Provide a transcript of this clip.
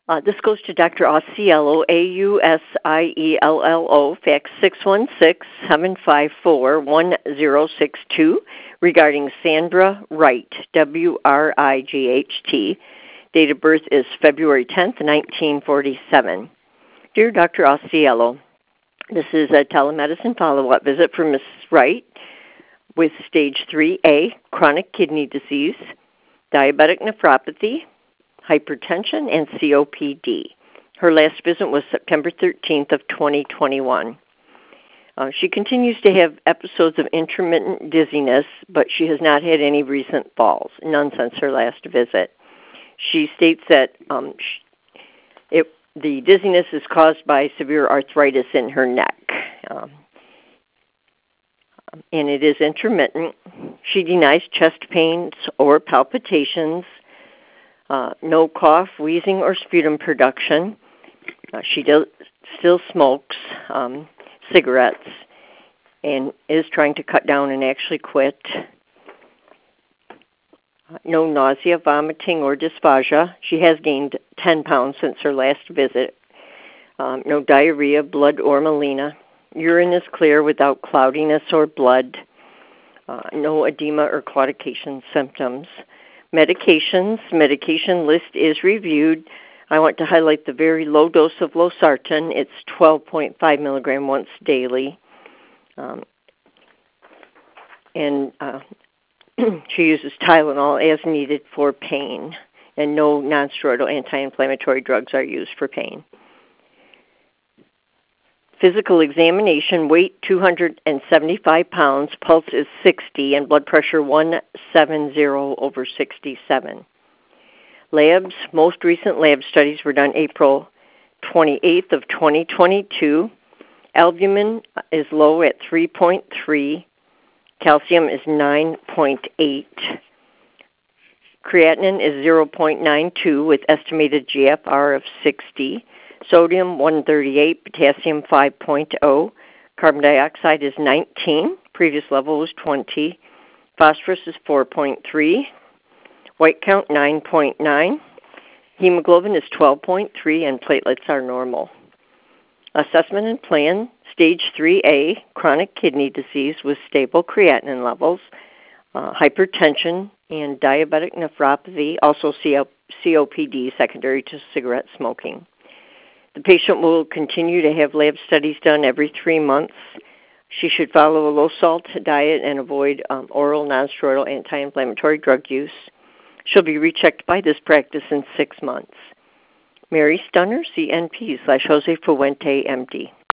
This goes to Dr. Ausiello, Ausiello, fax 616-754-1062, regarding Sandra Wright, Wright. Date of birth is February 10th, 1947. Dear Dr. Ausiello, this is a telemedicine follow-up visit for Ms. Wright with stage 3A, chronic kidney disease, diabetic nephropathy, hypertension, and COPD. Her last visit was September 13th of 2021. She continues to have episodes of intermittent dizziness, but she has not had any recent falls, none since her last visit. She states that the dizziness is caused by severe arthritis in her neck, and it is intermittent. She denies chest pains or palpitations, no cough, wheezing, or sputum production. She still smokes cigarettes and is trying to cut down and actually quit. No nausea, vomiting, or dysphagia. She has gained 10 pounds since her last visit. No diarrhea, blood, or melena. Urine is clear without cloudiness or blood. No edema or claudication symptoms. Medications. Medication list is reviewed. I want to highlight the very low dose of losartan. It's 12.5 milligram once daily. She uses Tylenol as needed for pain, and no nonsteroidal anti-inflammatory drugs are used for pain. Physical examination, weight 275 pounds, pulse is 60, and blood pressure 170/67. Labs, most recent lab studies were done April 28th of 2022. Albumin is low at 3.3. Calcium is 9.8. Creatinine is 0.92 with estimated GFR of 60. Sodium 138, potassium 5.0. Carbon dioxide is 19. Previous level was 20. Phosphorus is 4.3. White count 9.9. Hemoglobin is 12.3, and platelets are normal. Assessment and plan, stage 3A, chronic kidney disease with stable creatinine levels, hypertension, and diabetic nephropathy, also COPD secondary to cigarette smoking. The patient will continue to have lab studies done every 3 months. She should follow a low-salt diet and avoid oral nonsteroidal anti-inflammatory drug use. She'll be rechecked by this practice in 6 months. Mary Stunner, CNP /Jose Fuente, MD.